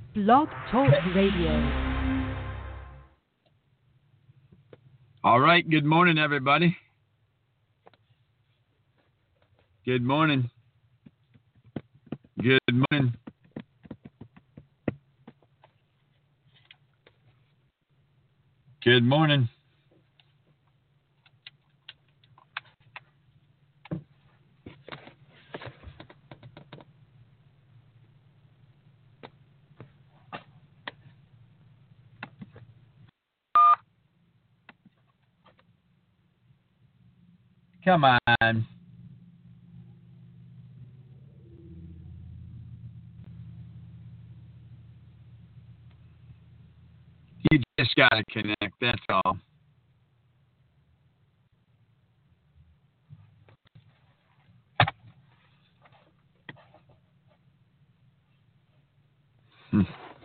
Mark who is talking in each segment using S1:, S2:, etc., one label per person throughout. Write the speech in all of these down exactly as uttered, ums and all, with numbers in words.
S1: Blog Talk Radio.
S2: All right, good morning, everybody. Good morning. Good morning. Good morning. Come on. You just got to connect, that's all. Hmm.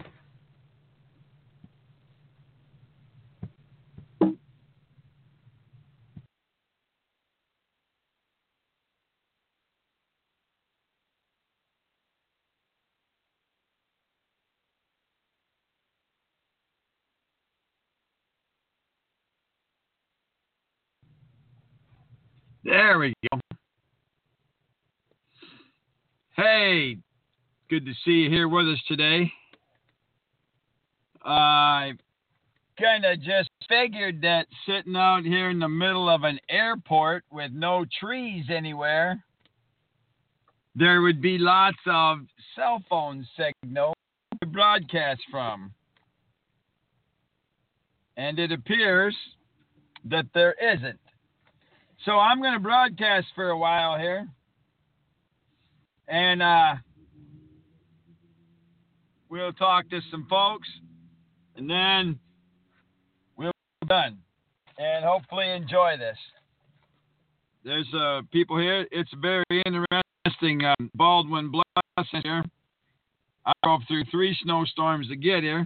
S2: There we go. Hey, good to see you here with us today. I kind of just figured that sitting out here in the middle of an airport with no trees anywhere, there would be lots of cell phone signal to broadcast from. And it appears that there isn't. So I'm going to broadcast for a while here. And uh, we'll talk to some folks. And then we'll be done. And hopefully enjoy this. There's uh, people here. It's very interesting. Um, Baldwin Blessing here. I drove through three snowstorms to get here.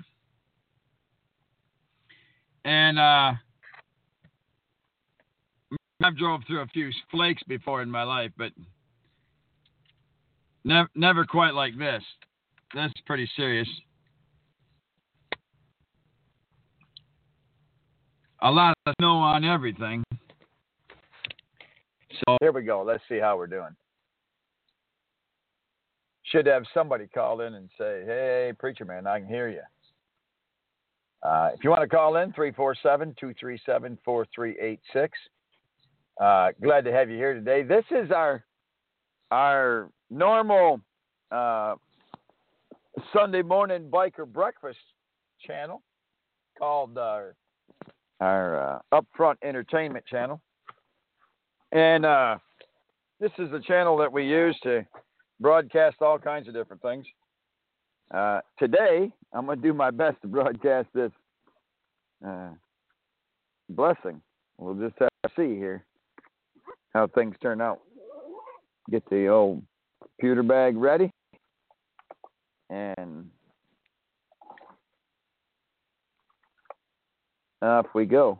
S2: And uh, I've drove through a few flakes before in my life, but never, never quite like this. That's pretty serious. A lot of snow on everything. So here we go. Let's see how we're doing. Should have somebody call in and say, hey, preacher man, I can hear you. Uh, if you want to call in, three four seven, two three seven, four three eight six. Uh, glad to have you here today. This is our our normal uh, Sunday morning biker breakfast channel called our, our uh, Upfront Entertainment channel. And uh, this is the channel that we use to broadcast all kinds of different things. Uh, today, I'm going to do my best to broadcast this uh, blessing. We'll just have to see here how things turn out. Get the old computer bag ready. And off we go.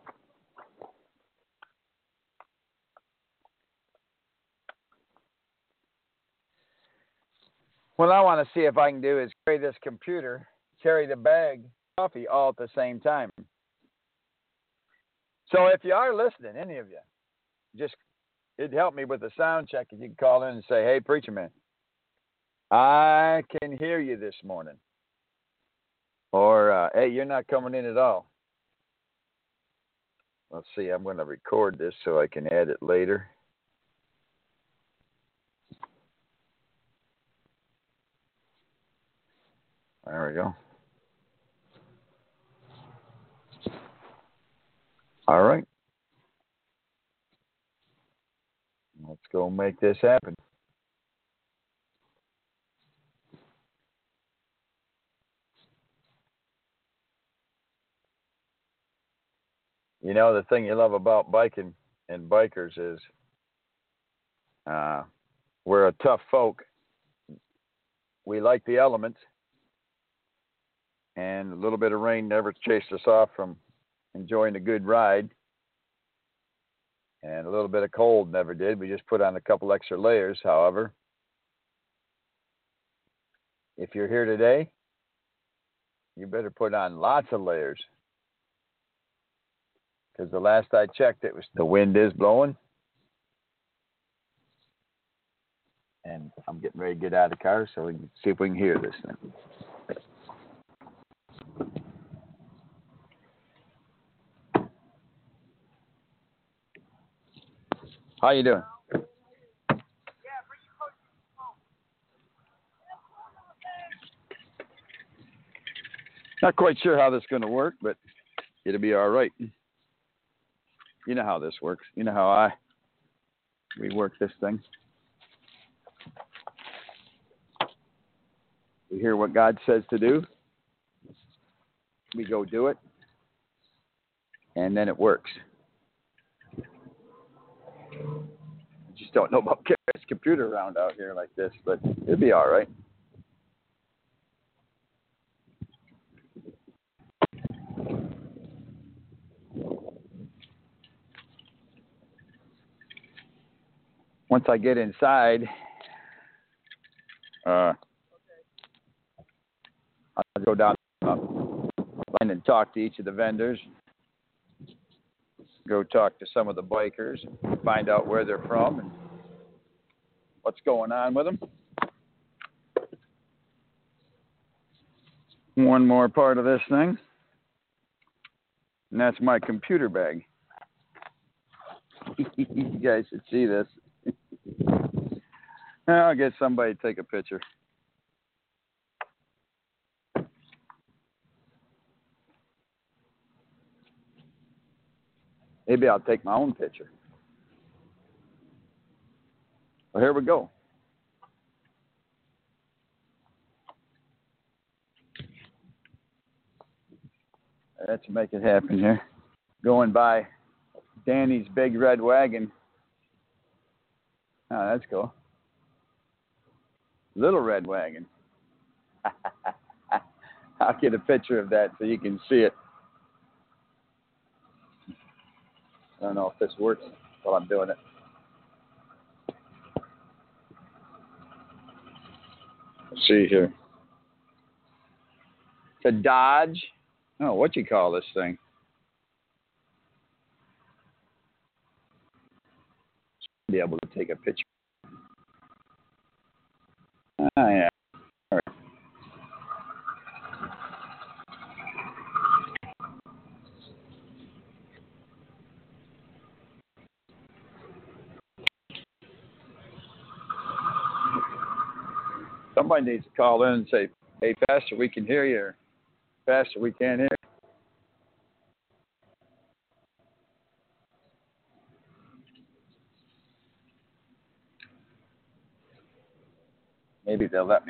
S2: What I want to see if I can do is carry this computer, carry the bag, coffee all at the same time. So if you are listening, any of you, just it'd help me with the sound check if you could call in and say, hey, preacher man, I can hear you this morning. Or, uh, hey, you're not coming in at all. Let's see, I'm going to record this so I can add it later. There we go. All right. Let's go make this happen. You know, the thing you love about biking and bikers is uh, we're a tough folk. We like the elements. And a little bit of rain never chased us off from enjoying a good ride. And a little bit of cold never did. We just put on a couple extra layers. However, if you're here today, you better put on lots of layers. Because the last I checked, it was the wind is blowing. And I'm getting ready to get out of the car so we can see if we can hear this thing. How you doing? Not quite sure how this is going to work, but it'll be all right. You know how this works. You know how I we work this thing. We hear what God says to do. We go do it. And then it works. I just don't know about carrying this computer around out here like this, but it'll be all right. Once I get inside, uh, I'll go down uh, and talk to each of the vendors. Go talk to some of the bikers, find out where they're from and what's going on with them. One more part of this thing, and that's my computer bag. You guys should see this. I'll get somebody to take a picture. Maybe I'll take my own picture. Well, here we go. Let's make it happen here. Going by Danny's big red wagon. Oh, that's cool. Little red wagon. I'll get a picture of that so you can see it. I don't know if this works while I'm doing it. Let's see here. It's a Dodge. Oh, what you call this thing? Be able to take a picture. Ah, yeah. All right. Somebody needs to call in and say, "Hey, Pastor, we can hear you." Or, "Pastor, we can't hear you." Maybe they'll let me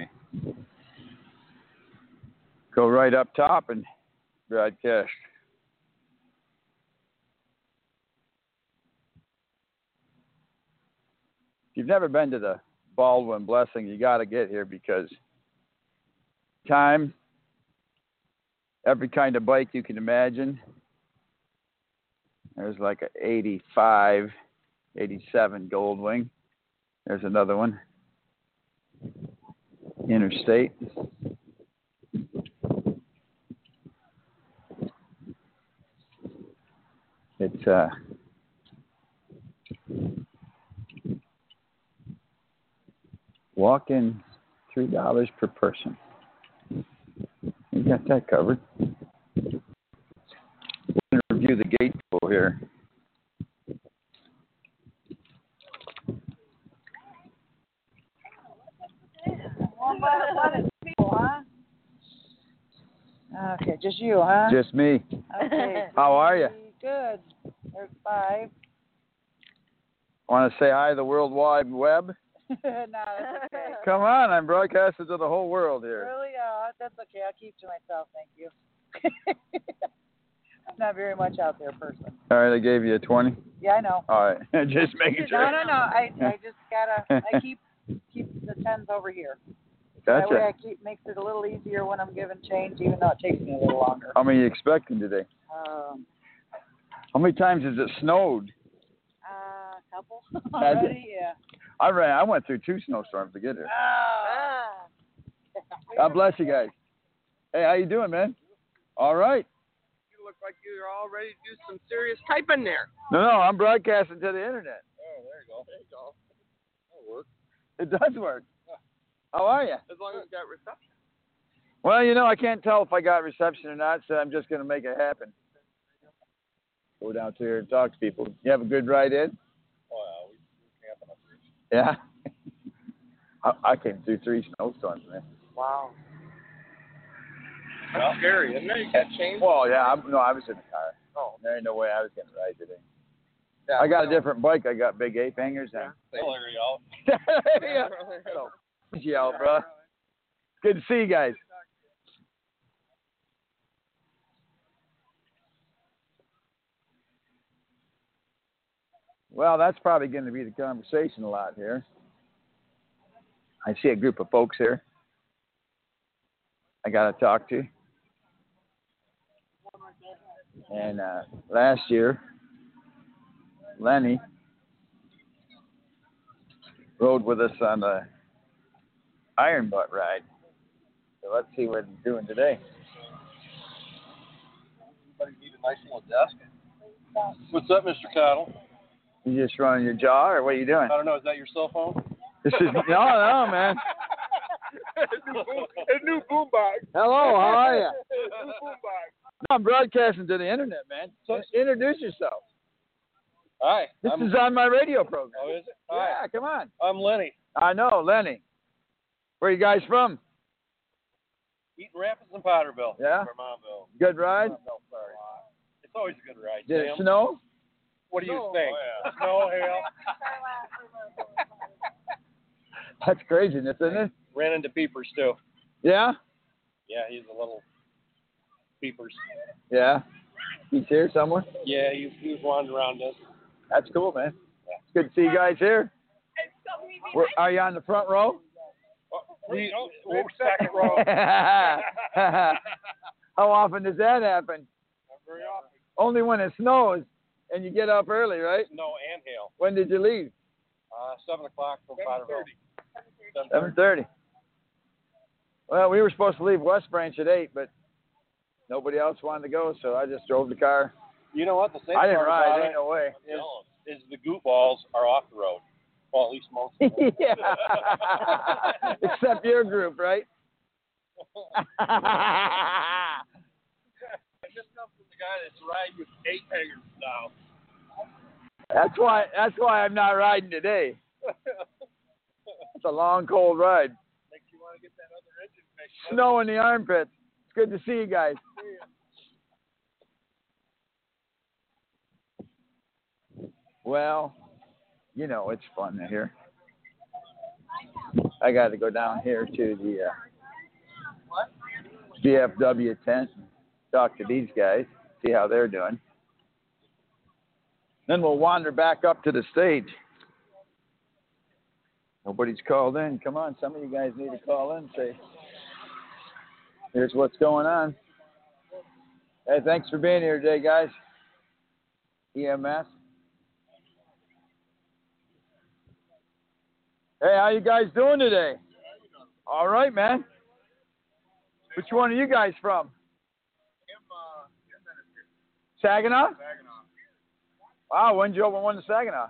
S2: go right up top and broadcast. If you've never been to the Baldwin Blessing, you got to get here because time, every kind of bike you can imagine. There's like an eighty-five, eighty-seven Goldwing. There's another one. Interstate. It's uh walk-in three dollars per person. You got that covered. We're going to review the gate tool here.
S3: Okay, just you, huh?
S2: Just me.
S3: Okay.
S2: How are you?
S3: Good. There's five.
S2: Want to say hi to the World Wide Web?
S3: No, that's okay.
S2: Come on, I'm broadcasting to the whole world here.
S3: Really? Uh, that's okay. I'll keep to myself. Thank you. I'm not very much out there, person.
S2: All right, I gave you a twenty.
S3: Yeah, I know.
S2: All right, just making sure.
S3: No, no, no. I, I just gotta. I keep keep the tens over here.
S2: Gotcha.
S3: That way, I keep makes it a little easier when I'm giving change, even though it takes me a little longer.
S2: How many are you expecting today?
S3: Um.
S2: How many times has it snowed?
S3: Uh, a couple
S2: Has it?
S3: already. Yeah.
S2: I ran. I went through two snowstorms to get here.
S3: Ah.
S2: God bless you guys. Hey, how you doing, man? All right.
S3: You look like you're all ready to do some serious typing there.
S2: No, no, I'm broadcasting to the internet.
S3: Oh, there you go. There you go. That'll work.
S2: It does work. How are you?
S3: As long as you got reception.
S2: Well, you know, I can't tell if I got reception or not, so I'm just going to make it happen. Go down to here and talk to people. You have a good ride in?
S4: Oh, yeah, we, we're camping up here.
S2: Yeah. I, I came through three snowstorms, man.
S3: Wow. That's scary, isn't it? You got chains?
S2: Well, yeah, I'm, no, I was in the car.
S3: Oh.
S2: There ain't no way I was going to ride today.
S3: Yeah,
S2: I got
S3: no.
S2: a different bike. I got big ape hangers on.
S4: Oh, there you go.
S2: Yeah. Hello. Yeah, bro. Good to see you guys. Well, that's probably going to be the conversation a lot here. I see a group of folks here I got to talk to. And uh, last year, Lenny rode with us on the Iron Butt ride. So let's see what he's doing today.
S4: Anybody need a nice little desk? What's up, Mister Cottle?
S2: You just running your jaw, or what are you doing?
S4: I don't know. Is that your cell phone?
S2: This is no, no, man.
S3: A new boombox.
S2: Hello, how are you?
S3: New boombox.
S2: No, I'm broadcasting to the internet, man. So introduce yourself.
S4: Hi.
S2: This
S4: I'm,
S2: is on my radio program.
S4: Oh, is it? Hi.
S2: Yeah, come on.
S4: I'm Lenny.
S2: I know, Lenny. Where you guys from?
S4: Eaton Rapids and Potterville.
S2: Yeah?
S4: Vermontville.
S2: Good ride?
S4: No, sorry. It's always a good ride,
S2: Did it
S4: Sam.
S2: snow?
S4: What do you
S3: Snow.
S4: think?
S3: Oh, yeah.
S4: Snow, hail.
S2: That's craziness, isn't it?
S4: Ran into Peepers, too.
S2: Yeah?
S4: Yeah, he's a little Peepers.
S2: Yeah. He's here somewhere?
S4: Yeah, he, he was wandering around us.
S2: That's cool, man. It's good to see you guys here. Where, are you on the front row?
S4: We, we're second row.
S2: How often does that happen?
S4: Not very often.
S2: Only when it snows and you get up early, right?
S4: Snow and hail.
S2: When did you leave?
S4: Uh, seven o'clock from Potterville.
S2: seven thirty. Well, we were supposed to leave West Branch at eight, but nobody else wanted to go, so I just drove the car.
S4: You know what? The same
S2: I didn't
S4: part
S2: ride.
S4: about
S2: Ain't no way.
S4: it is, is the goot balls are off the road. Well, at least most of them.
S2: Yeah. Except your group, right?
S4: This comes from the guy that's riding with eight hangers now.
S2: That's why. That's why I'm not riding today. It's a long, cold ride.
S4: Makes you want to get that other engine fixed.
S2: Snow in the armpits. It's good to see you guys. Well, you know, it's fun here. I got to go down here to the uh, V F W tent, talk to these guys, see how they're doing. Then we'll wander back up to the stage. Nobody's called in. Come on, some of you guys need to call in and say, here's what's going on. Hey, thanks for being here today, guys. E M S. Hey, how you guys doing today? All right, man. Which one are you guys from? Saginaw? Wow, when did you open one in Saginaw?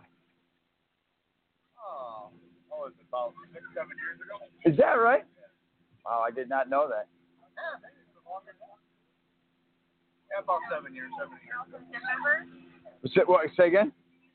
S4: Oh, oh, it's about six, seven years ago.
S2: Is that right? Wow, I did not know that.
S4: Yeah, about seven years, seven years.
S2: Say, what, say again?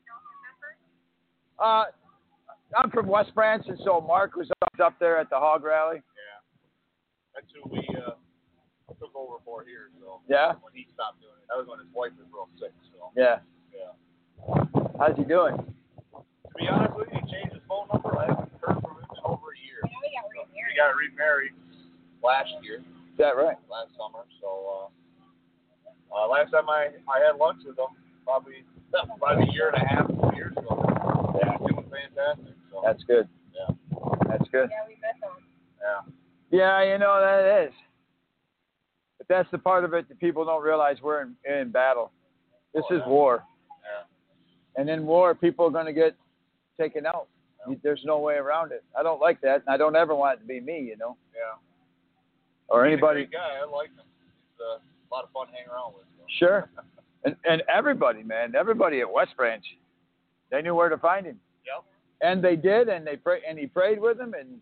S2: Uh, I'm from West Branch, and so Mark was up there at the Hog Rally.
S4: Yeah, that's who we uh, took over for here. So
S2: Yeah?
S4: when he stopped doing it, that was when his wife was real sick. So
S2: Yeah.
S4: yeah.
S2: How's he doing?
S4: To be honest with you, he changed his phone number. I haven't heard from him in over a year. He got remarried last year,
S2: Is that right?
S4: last summer. So uh, uh, last time I, I had lunch with him, probably about a year and a half, two years ago. Yeah, it was fantastic. So
S2: That's good.
S4: yeah,
S2: That's good.
S3: Yeah, we met them.
S4: yeah.
S2: Yeah, you know, that is. But that's the part of it that people don't realize we're in, in battle. This
S4: Oh,
S2: is
S4: yeah.
S2: war.
S4: Yeah.
S2: And in war, people are going to get taken out.
S4: Yeah.
S2: There's no way around it. I don't like that, and I don't ever want it to be me, you know.
S4: Yeah.
S2: or
S4: He's
S2: anybody.
S4: a great guy. I like him. He's uh, a lot of fun hanging around with. So.
S2: Sure. And and everybody, man, everybody at West Branch, they knew where to find him.
S4: Yep.
S2: And they did, and they pray, and he prayed with them, and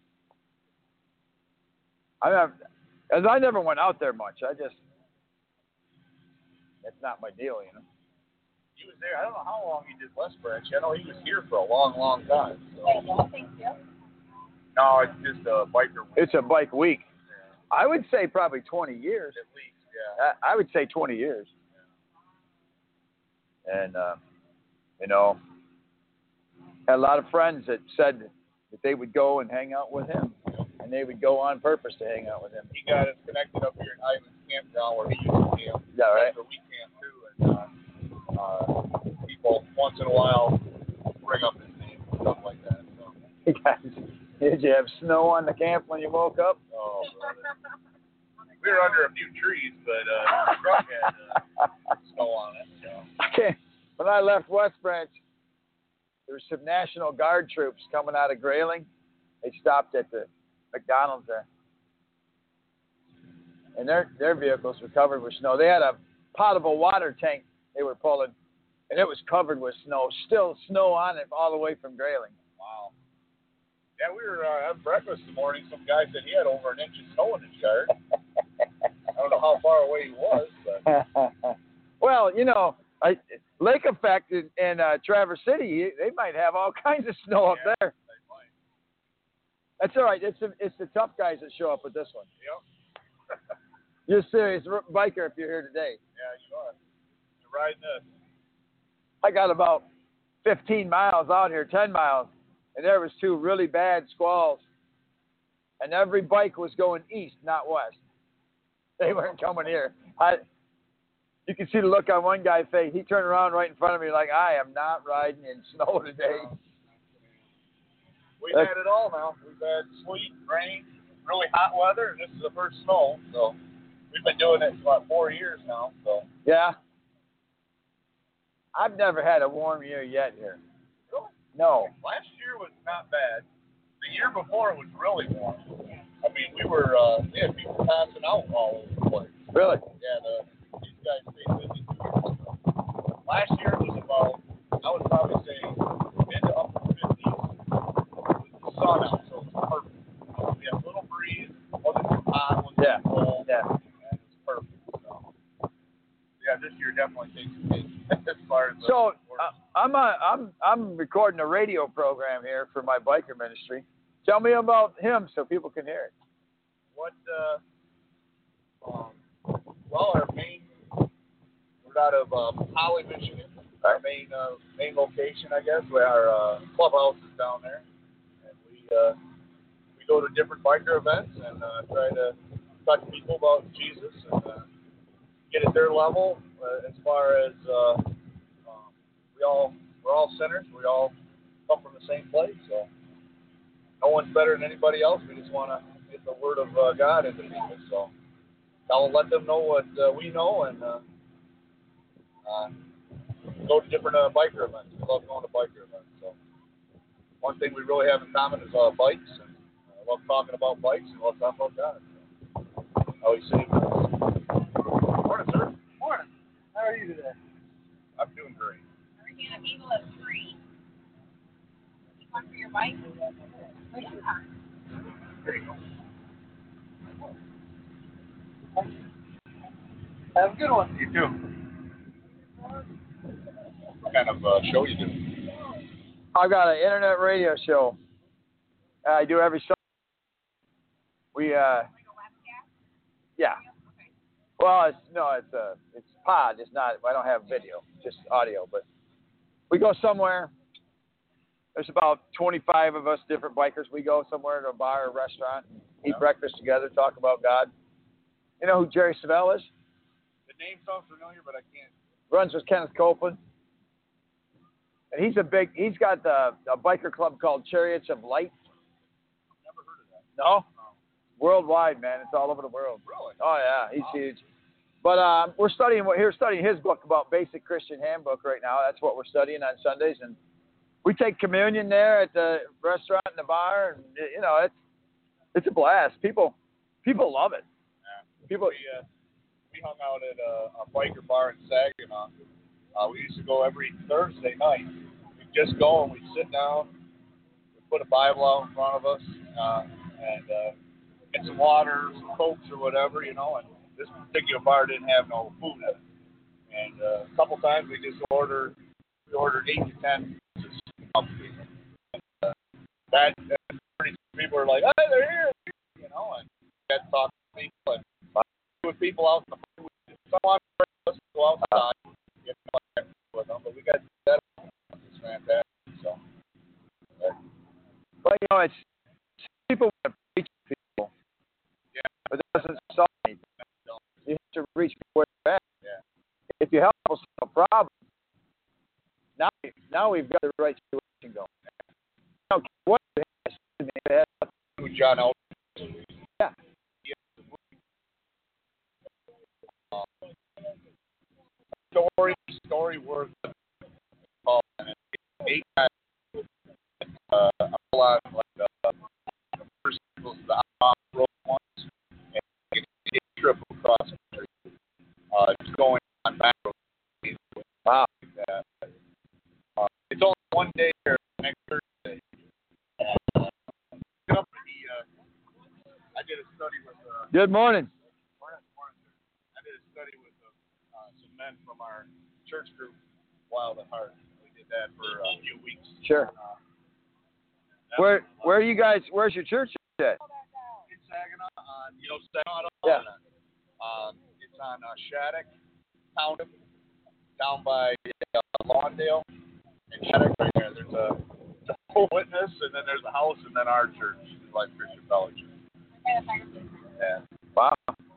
S2: I mean, as I never went out there much. I just that's not my deal, you know.
S4: He was there. I don't know how long he did West Branch. I know he was here for a long, long time. So. No, it's just a biker week.
S2: It's a bike week.
S4: Yeah.
S2: I would say probably twenty years.
S4: At least, yeah.
S2: I, I would say twenty years. Yeah. And, uh, you know, had a lot of friends that said that they would go and hang out with him. And they would go on purpose to hang out with him.
S4: He got us connected up here at Ivan's campground where he used to camp.
S2: Is that right?
S4: Where we camp too. And uh, uh, people once in a while bring up his name and stuff like that. So.
S2: You guys, did you have snow on the camp when you woke up?
S4: Oh, brother. We were under a few trees, but uh, the truck had uh, snow on it. So.
S2: Okay. When I left West Branch, there were some National Guard troops coming out of Grayling. They stopped at the McDonald's there. And their their vehicles were covered with snow. They had a potable water tank they were pulling, and it was covered with snow. Still snow on it all the way from Grayling.
S4: Wow. Yeah, we were uh, having breakfast this morning. Some guy said he had over an inch of snow in his yard. I don't know how far away he was, but.
S2: Well, you know, I, Lake Effect in, in uh, Traverse City, they might have all kinds of snow
S4: Yeah,
S2: up there.
S4: they might.
S2: That's all right. It's the, it's the tough guys that show up with this one.
S4: Yep.
S2: You're a serious r- biker if you're here today.
S4: Yeah, you are. You're riding this.
S2: I got about fifteen miles out here, ten miles, and there was two really bad squalls. And every bike was going east, not west. They weren't coming here. I, you can see the look on one guy's face. He turned around right in front of me like, I am not riding in snow today.
S4: We've had it all now. We've had sleet, rain, really hot weather, and this is the first snow. So we've been doing it for about four years now. So
S2: Yeah. I've never had a warm year yet here.
S4: really,
S2: No.
S4: last year was not bad. The year before it was really warm. I mean, we were uh, yeah, people passing out all over the place.
S2: Really?
S4: Yeah, the, these guys stayed busy two years ago. Last year it was about, I would probably say, mid to upper fifties. With the sun out, so it was perfect. We had a little breeze, wasn't too hot, wasn't
S2: Yeah.
S4: too cold.
S2: Yeah.
S4: And it was perfect. So, yeah, this year definitely takes a cake as far as the
S2: So
S4: work.
S2: uh, I'm a, I'm I'm recording a radio program here for my biker ministry. Tell me about him so people can hear it.
S4: What, uh, um, well, our main, we're out of uh, Holly, Michigan. Our main uh, main location, I guess, where our uh, clubhouse is down there. And we uh, we go to different biker events and uh, try to talk to people about Jesus and uh, get at their level uh, as far as uh, um, we all we're all sinners. We all come from the same place, so no one's better than anybody else. We just want to get the word of uh, God into people. So I'll let them know what uh, we know and uh, uh, go to different uh, biker events. We love going to biker events. So one thing we really have in common is uh, bikes. And I love talking about bikes and love talking about God. So always saved us. Morning, sir.
S3: Morning. How are you today?
S4: I'm doing great.
S5: Regina Beagle is free. You want for your bike?
S3: Thank you.
S4: There you go.
S3: Have a good one.
S4: You too. What kind of uh, show you do?
S2: I've got an internet radio show. Uh, I do every Sunday. We uh, yeah. Well, it's no, it's uh, it's pod. It's not. I don't have video, just audio. But we go somewhere. There's about twenty-five of us, different bikers. We go somewhere to a bar or restaurant, eat
S4: Yeah.
S2: breakfast together, talk about God. You know who Jerry Savelle is?
S4: The name sounds familiar, but I can't.
S2: Runs with Kenneth Copeland. And he's a big, he's got the, a biker club called Chariots of Light.
S4: Never heard of that.
S2: No? Worldwide, man. It's all over the world.
S4: Really?
S2: Oh, yeah. He's huge. But um, we're studying, we're studying his book about Basic Christian Handbook right now. That's what we're studying on Sundays. And we take communion there at the restaurant and the bar. And, you know, it's it's a blast. People people love it. People.
S4: We, uh, we hung out at a, a biker bar in Saginaw. Uh, we used to go every Thursday night. We'd just go and we'd sit down, we'd put a Bible out in front of us, uh, and uh, get some water, some Cokes or whatever, you know. And this particular bar didn't have no food in it. And uh, a couple times we just ordered, we ordered eight to ten pieces of food. And, uh, that, and pretty people were like, hey, they're here, you know, and we had to talk to people and with people out in the front. Someone let's go outside, get in with them, but we got that. It's fantastic. So, but,
S2: but you know, it's people want to reach people.
S4: Yeah.
S2: But it doesn't solve anything. You have to reach people where they're at.
S4: Yeah.
S2: If you help us solve a problem, now now we've got the right situation going. Okay, what it has to be, it has to
S4: with John Elton.
S2: Yeah.
S4: Um, story, story worth called eight times. Uh, a lot of like uh, first the off-road ones, and a trip across country. Uh, just going on back road.
S2: Wow.
S4: Uh, uh, it's only one day here next Thursday. Uh, he, uh, I did a study with. Uh,
S2: Good morning.
S4: I did a study with uh, uh, some men from our church group, Wild at Heart. We did that for a few weeks.
S2: Sure.
S4: Uh,
S2: Where where are you guys? Where's your church at?
S4: in Saginaw, on you know Saginaw.
S2: Yeah.
S4: Um, it's on uh, Shattuck Township, down by uh, Lawndale and Shattuck right there. There's a, there's a full witness, and then there's a house, and then our church, Life Christian Fellowship. Yeah.
S2: Wow.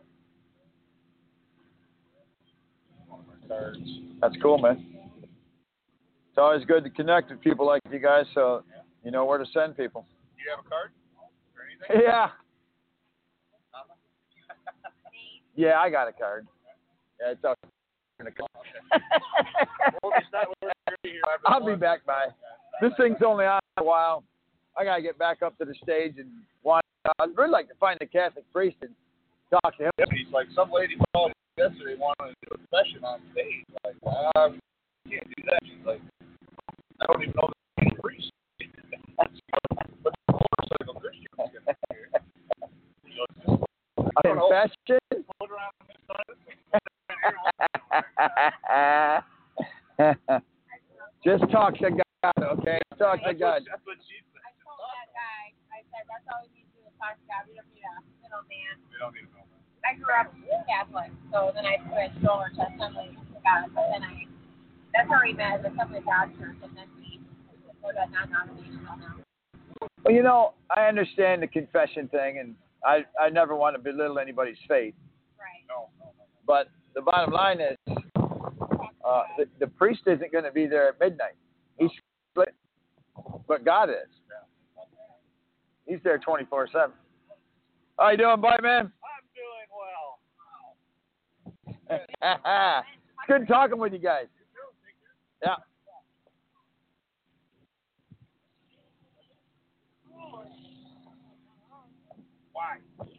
S4: One of my cards.
S2: That's cool, man. It's always good to connect with people like you guys, so you know where to send people.
S4: Do you have a card or anything?
S2: Yeah.
S4: Nothing?
S2: Yeah, I got a card. Yeah, it's up in the car.
S4: Well, it's not- we're gonna be here after
S2: I'll be
S4: lunch.
S2: back by. This thing's only on a while. I gotta get back up to the stage and watch. I'd really like to find a Catholic priest and talk to him.
S4: Yeah, but he's like, some lady called yesterday wanted to do a session on stage. Like, um, you can't do that. She's like, I don't even know the priest. But the motorcycle Christian is going to be here. You know, it's just, I don't know.
S2: Confession?
S4: Put around on this side.
S2: Just talk to God, okay? Talk to
S4: That's
S2: God.
S4: what, that's what she said.
S5: I told that guy, I said, that's all we need to do is talk to God. We don't need a middleman.
S4: We don't need to know that.
S5: I grew up Catholic, so then I switched over to Assembly of God, but then I, that's how we met, the Assembly of God Church, and then we go to non-denominational now.
S2: Well, you know, I understand the confession thing, and I, I never want to belittle anybody's faith.
S5: Right.
S4: No, no, no.
S2: But the bottom line is, uh, the, the priest isn't going to be there at midnight. He's split, but God is. He's there twenty-four seven. How you doing, boy, man?
S4: I'm doing well.
S2: It's good talking with you guys. Yeah.
S4: Why?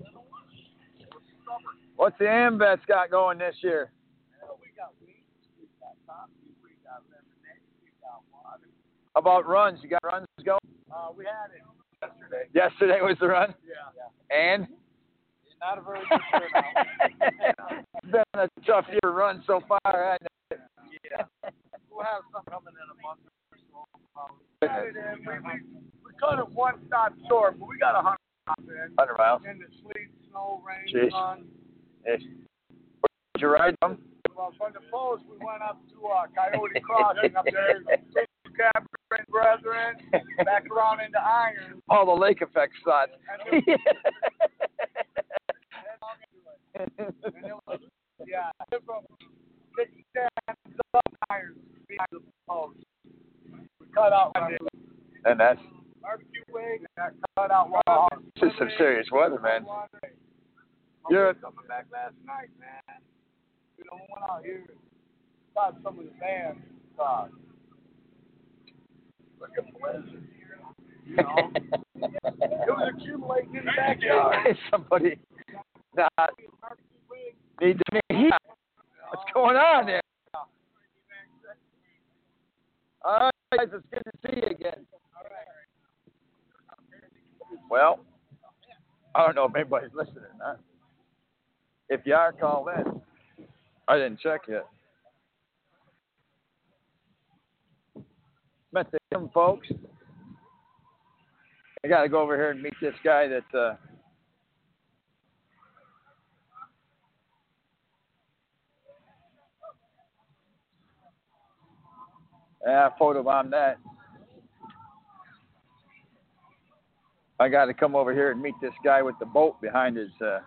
S2: What's the AMVETS got going this year?
S4: Well, we got wheat, we got coffee, we got lemonade, we got water.
S2: How about runs? You got runs going?
S4: Uh, we had it yesterday.
S2: Yesterday was the run?
S4: Yeah. yeah.
S2: And?
S4: Not a very good turnout.
S2: It's been a tough year run so far, hasn't it?
S4: Yeah. We'll have some coming in a month or so. Um, we, got it in. We, we, we cut it one stop short, but we got a hundred miles in.
S2: one hundred miles.
S4: In the sleet, snow, rain,
S2: Jeez.
S4: sun.
S2: Yes. Where'd you ride from?
S4: Well, from the post, we went up to uh, Coyote Crossing up there. Cabrin Brethren, back around into Iron.
S2: All the lake effect spots.
S4: And it, and it was, yeah, from sixty-ten up Iron behind the post. We cut out one day.
S2: And that's
S4: Barbecue wing, got cut out one house.
S2: this is some serious weather, man.
S4: You're coming back last night, man. You know, we went out here and saw some of the bands. Uh, like a blizzard, you know. It was accumulating in the backyard.
S2: Somebody not Need to heat. What's going on there? All right, guys, it's good to see you again. Well, I don't know if anybody's listening or not. If you are, call in. I didn't check yet. Met the young folks. I got to go over here and meet this guy that uh, yeah, I photobombed that. I got to come over here and meet this guy with the boat behind his uh,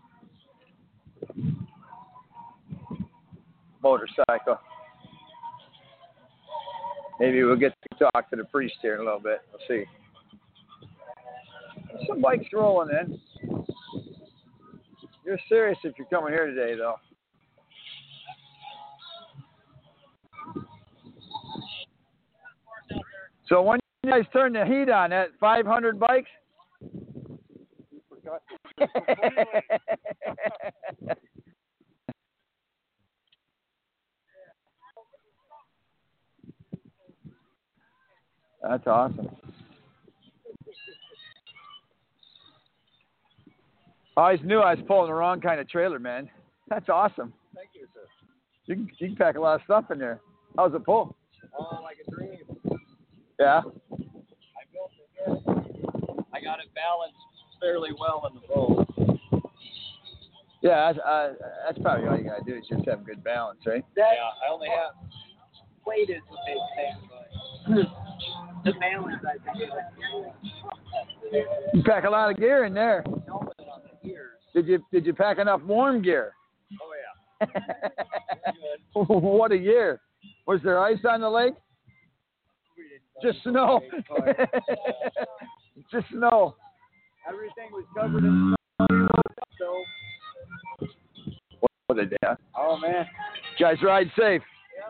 S2: motorcycle. Maybe we'll get to talk to the priest here in a little bit. We'll see. Some bikes rolling in. You're serious if you're coming here today, though. So when you guys turn the heat on at five hundred bikes? That's awesome. I always knew I was pulling the wrong kind of trailer, man. That's awesome.
S4: Thank you, sir.
S2: You can, you can pack a lot of stuff in there. How's it pull?
S4: Oh, like a dream.
S2: Yeah?
S4: I built it good. I got it balanced fairly well in the boat.
S2: Yeah, that's, uh, that's probably all you got to do is just have good balance, right?
S4: Yeah, I only have weight is a big thing, but the balance, I think.
S2: You pack a lot of gear in there.
S4: On the gears.
S2: Did you did you pack enough warm gear?
S4: Oh, yeah.
S2: What a year. Was there ice on the lake? Just snow. Just snow.
S4: Everything was covered in snow, so.
S2: What a day.
S4: Oh, man.
S2: Guys, ride safe.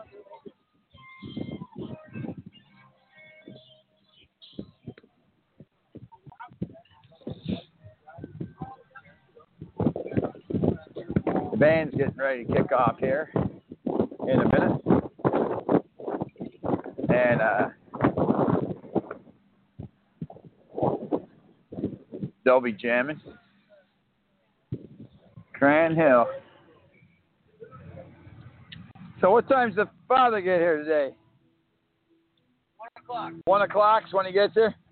S2: The band's getting ready to kick off here in a minute. And uh, they'll be jamming. Cran Hill. So what time's the father get here today?
S4: One o'clock.
S2: One o'clock's when he gets here?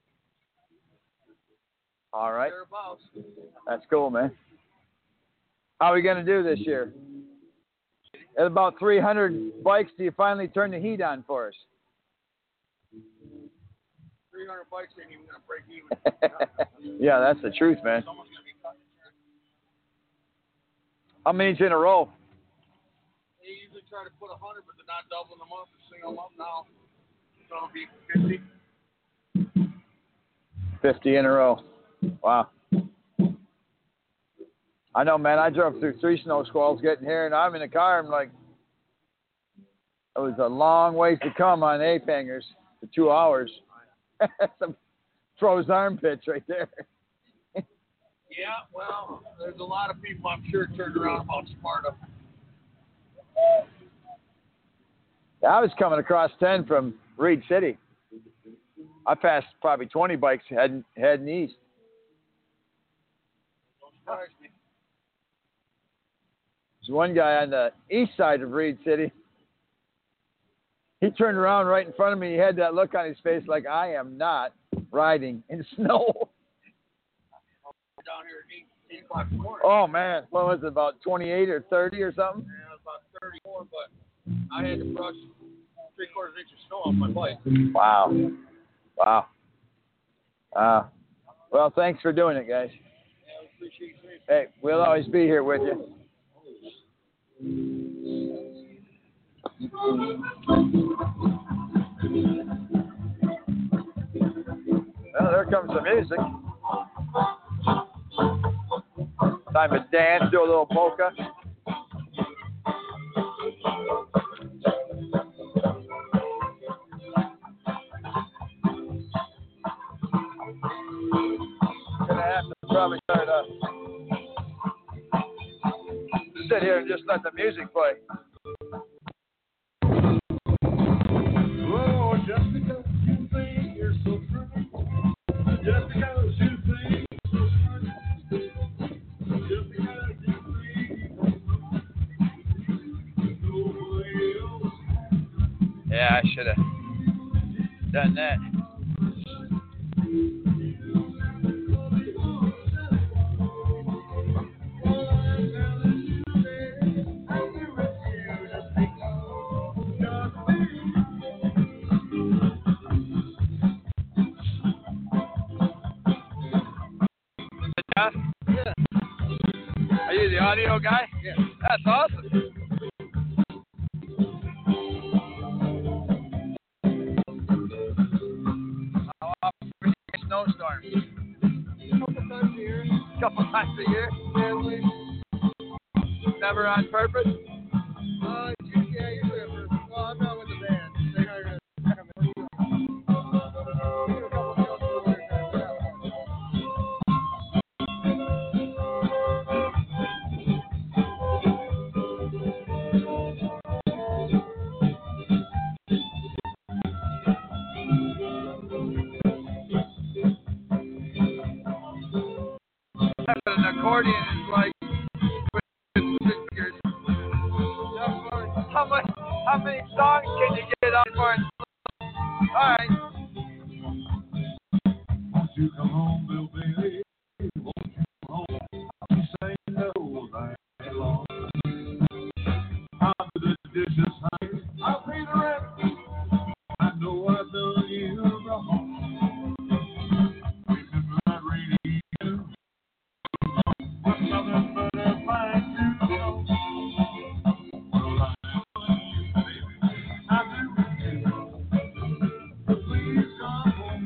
S2: All right.
S4: Thereabouts.
S2: That's cool, man. How are we going to do this year? At about three hundred bikes, do you finally turn the heat on for us?
S4: three hundred bikes ain't even going to break even.
S2: Yeah, that's the truth, man.
S4: Someone's going to be cutting insurance.
S2: How many's in a row?
S4: They usually try to put one hundred, but they're not doubling them up. They're singling them up now. So it'll be fifty.
S2: fifty in a row. Wow. I know, man. I drove through three snow squalls getting here, and I'm in the car. I'm like, it was a long ways to come on ape hangers for two hours. Some froze armpits right there.
S4: Yeah, well, there's a lot of people I'm sure turned around about Sparta.
S2: I was coming across ten from Reed City. I passed probably twenty bikes heading, heading east.
S4: Don't surprise me.
S2: There's one guy on the east side of Reed City. He turned around right in front of me. He had that look on his face like, I am not riding in snow.
S4: Down here at eight, eight o'clock in the morning.
S2: Oh, man. What was it, about twenty-eight or thirty or something?
S4: Yeah, it was about thirty-four, but I had to brush three quarters inch of snow off my bike.
S2: Wow. Wow. Wow. Well, thanks for doing it, guys.
S4: Yeah, I appreciate you.
S2: Hey, we'll always be here with you. Well, there comes the music. Time to dance, do a little polka. Gonna have to probably start uh, sit here and just let the music play.
S6: Oh, just because you think you're so pretty, just because you think you're so pretty, just because you think nobody else.
S2: Yeah, I should have done that. Yeah. Are you the audio guy?
S4: Yeah.
S2: That's awesome. How often do you get snowstorms?
S4: A couple times a year.
S2: A couple times a year?
S4: Family.
S2: Never on purpose?
S4: Uh, usually, yeah, usually at first. Well, I'm not with the band. They hired us to come in. We do a couple deals for the winter time. We're not fun.
S2: Having an accordion is like fingers. How much? How many songs can you get on for? All right.
S6: Won't you come home, Bill Bailey? Won't you come home? You say no night long. I'll do the dishes, honey. I'll pay the rent. I know I've done you wrong. Remember that radio? Was nothing but a fine tune. Well, I love you, baby. I do. Please come home.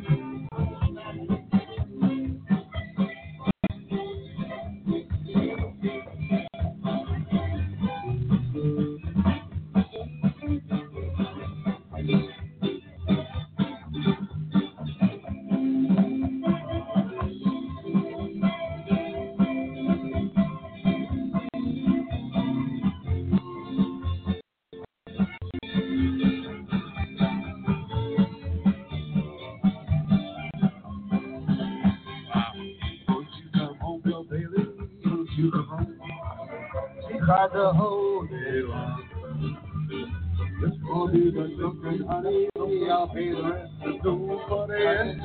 S6: Won't you come home, Bill Bailey? Won't you come home? She tried the whole day long. Just for me, but something, honey, I'll pay the rest. There's nobody else.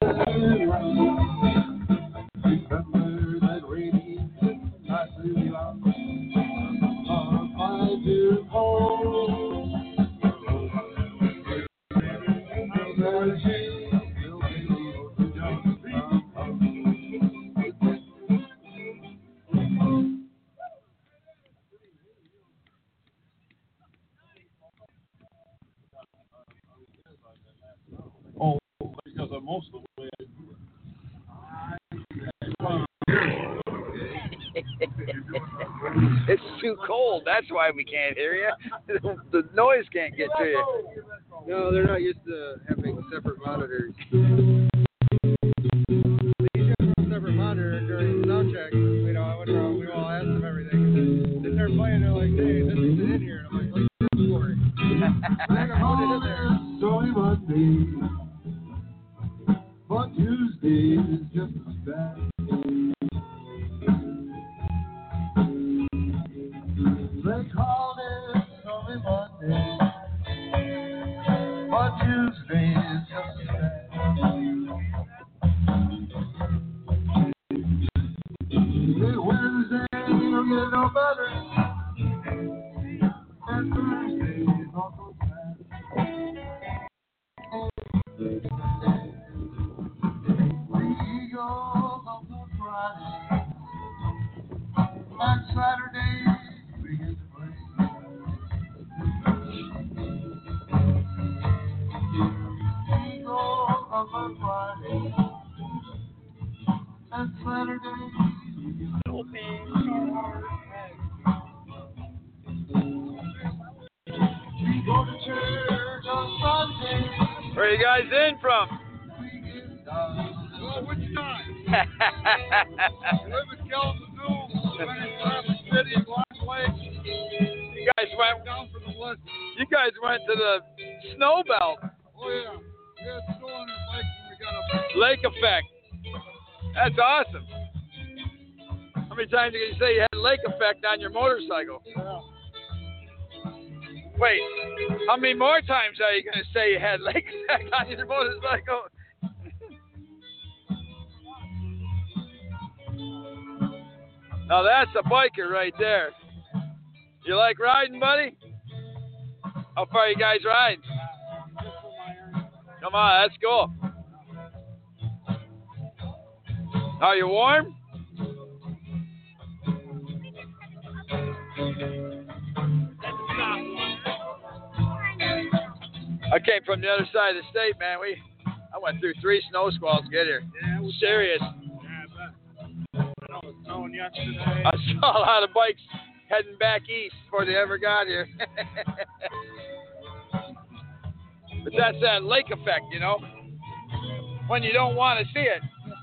S6: Remember that rainy night we lost on a five-year home. I'm gonna change, Bill Bailey, won't you just come home? Oh, because of most of the way I do
S2: It's too cold. That's why we can't hear you. The noise can't get to you.
S4: No, they're not used to having separate monitors. They used to have a separate monitor during sound check. You know, I went around, we all asked them everything. They start playing, they're like, hey, this isn't in here. And I'm like, what's this for? I don't put it in there.
S6: Story Monday, but Tuesday is just as bad. They called it Story Monday, but Tuesday is just as bad. Hey, Wednesday will get no better, and Thursday is also bad. The Eagles on the Friday, and Saturday we get to play. Eagles on the Friday, and Saturday we get to play. We go to church on Sunday.
S2: Where are you guys in from?
S4: Oh, Wichita. I live in Kalamazoo. I'm in Traffic City, Washington.
S6: Lake.
S2: You guys went
S6: Down for the woods.
S2: You guys went to the snow belt.
S6: Oh, yeah. We had snow on our bikes and we got a
S2: Lake effect. That's awesome. How many times did you say you had lake effect on your motorcycle?
S6: Yeah.
S2: Wait, how many more times are you going to say you had lake effect on your motorcycle? Now that's a biker right there. You like riding, buddy? How far you guys ride? Come on, let's go. Are you warm? I came from the other side of the state, man. We, I went through three snow squalls to get here.
S6: Yeah, it was
S2: Serious.
S6: Yeah, I bet. I know it was snowing yesterday.
S2: I saw a lot of bikes heading back east before they ever got here. But that's that lake effect, you know, when you don't want to see it.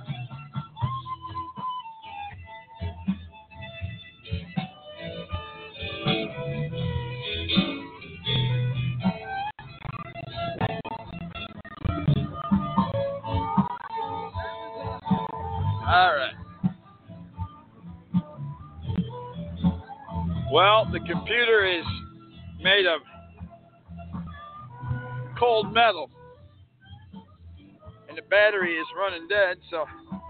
S2: All right. Well, the computer is made of cold metal, and the battery is running dead, so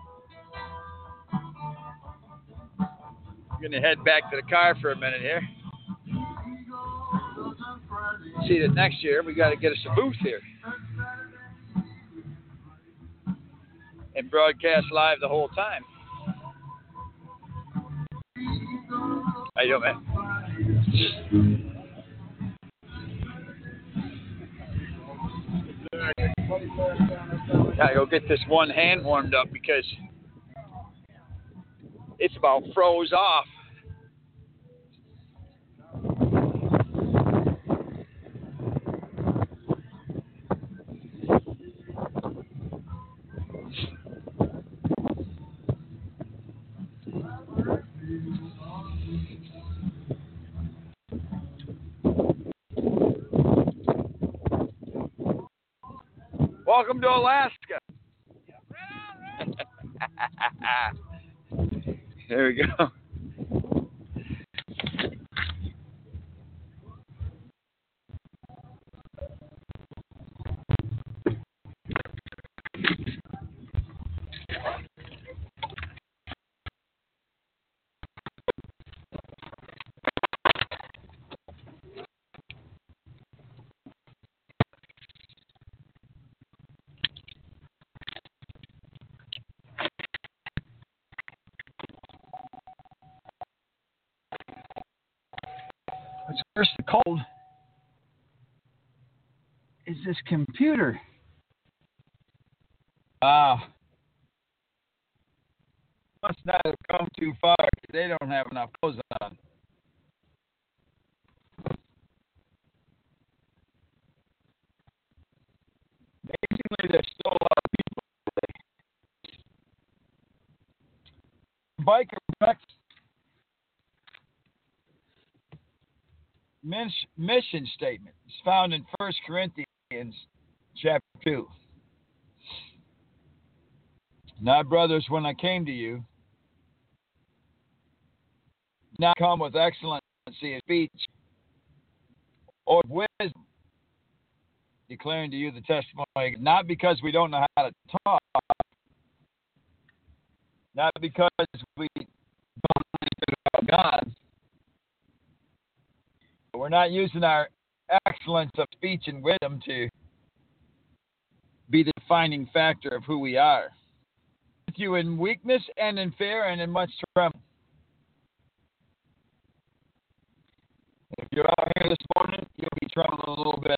S2: I'm going to head back to the car for a minute here. See that next year we got to get us a booth here and broadcast live the whole time. How you doing, man? Gotta go get this one hand warmed up because it's about froze off. Welcome to Alaska. There we go. What's worse than cold is this computer. Ah. Uh, must not have come too far. They don't have enough clothes on. Basically, there's still a lot of people. Biker effects. Mission statement is found in First Corinthians chapter two. Now, brothers, when I came to you, now come with excellency of speech or wisdom, declaring to you the testimony, not because we don't know how to talk, not because we don't know anything about God, but we're not using our excellence of speech and wisdom to be the defining factor of who we are. With you in weakness and in fear and in much trembling. If you're out here this morning, you'll be trembling a little bit.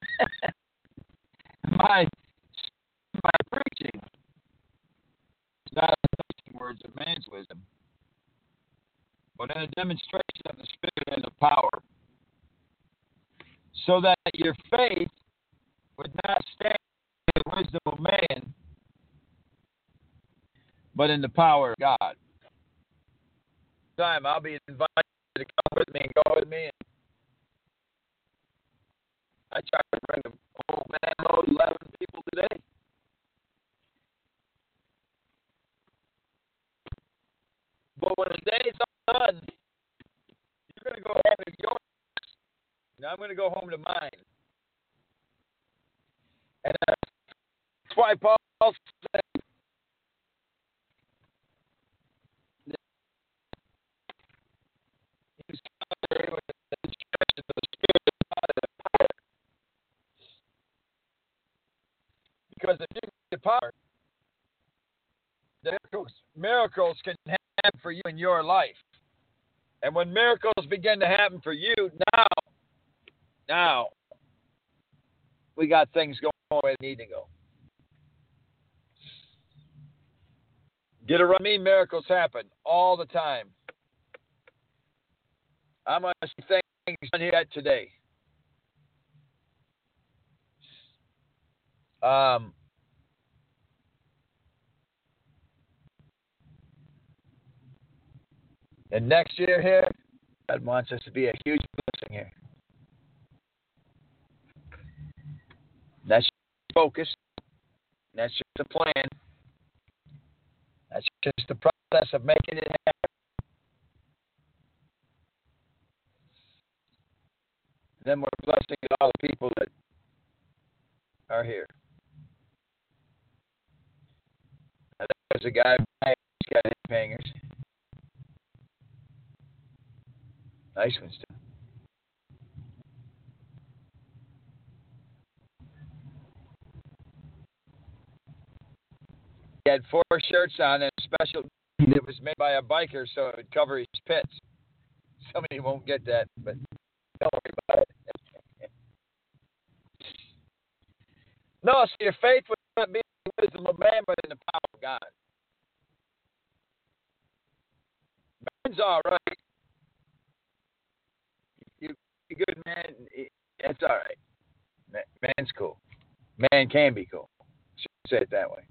S2: my, my preaching is not in words of man's wisdom, but in a demonstration of the Spirit and the power, so that your faith would not stand in the wisdom of man, but in the power of God. Time I'll be invited to come with me and go with me. And I tried to bring a whole man load, eleven people today. But when the day's all done, you're going to go home to yours, and I'm going to go home to mine. And uh, that's why Paul said, he's contrary with the instructions of the Spirit of God and the power. Because if you get the power, the miracles, miracles can happen for you in your life. And when miracles begin to happen for you, now, now, we got things going where they need to go. Get around me, miracles happen all the time. I'm going to see things done here today. Um, and next year here, God wants us to be a huge blessing here. That's just focus. That's just the plan. That's just the process of making it happen. Then we're blessing all the people that are here. Now, there's a guy who's got hip hangers. Nice ones too. He had four shirts on and a special that was made by a biker so it would cover his pits. Somebody won't get that, but don't worry about it. No, so your faith would not be in the wisdom of man, but in the power of God. Man's all right. You, you're a good man. It's all right. Man, man's cool. Man can be cool. Should say it that way.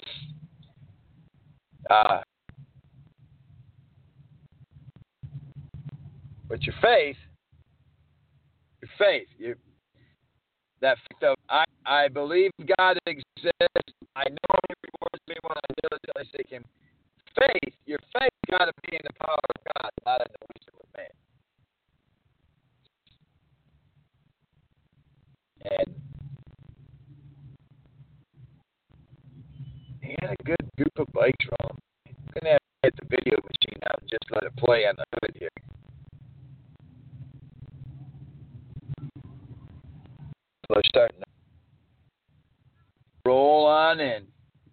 S2: Uh, but your faith, your faith, you, that faith of, I, I believe God exists. I know He rewards me when I diligently seek Him. Faith, your faith got to be in the power of God, not in the wisdom of man. And he had a good group of bikes rolling. I'm going to have to get the video machine out and just let it play on the hood here. So we're starting to roll on in.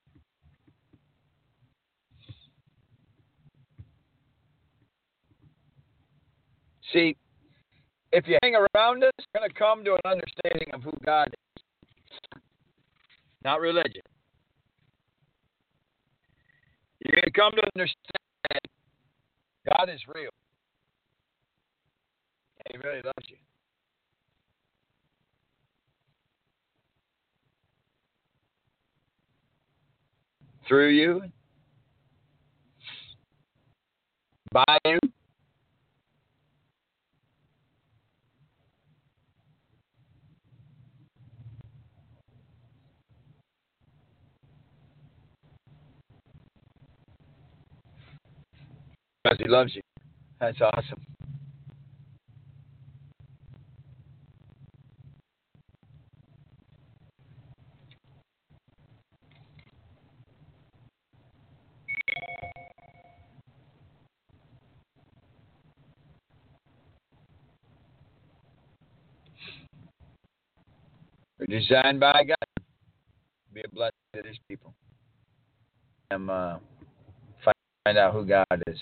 S2: See, if you hang around us, you're going to come to an understanding of who God is, not religion. You're going to come to understand God is real. And He really loves you. Through you, by you, because He loves you. That's awesome. We're designed by God to be a blessing to His people. And uh, find out who God is.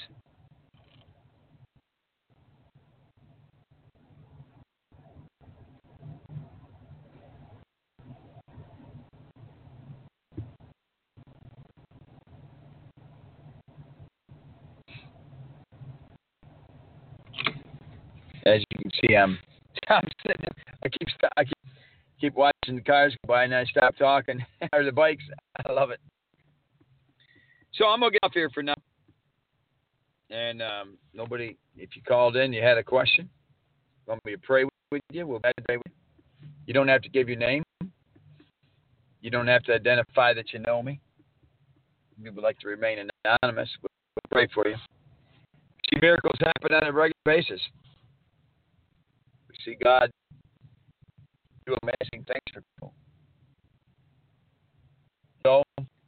S2: As you can see, I'm, I'm sitting. I keep I keep keep watching the cars go by, and I stop talking or the bikes. I love it. So I'm gonna get off here for now. And um, nobody, if you called in, you had a question, want me to pray with you, we'll pray with you. You don't have to give your name. You don't have to identify that you know me. We would like to remain anonymous. We'll pray for you. We see miracles happen on a regular basis. We see God do amazing things for people. So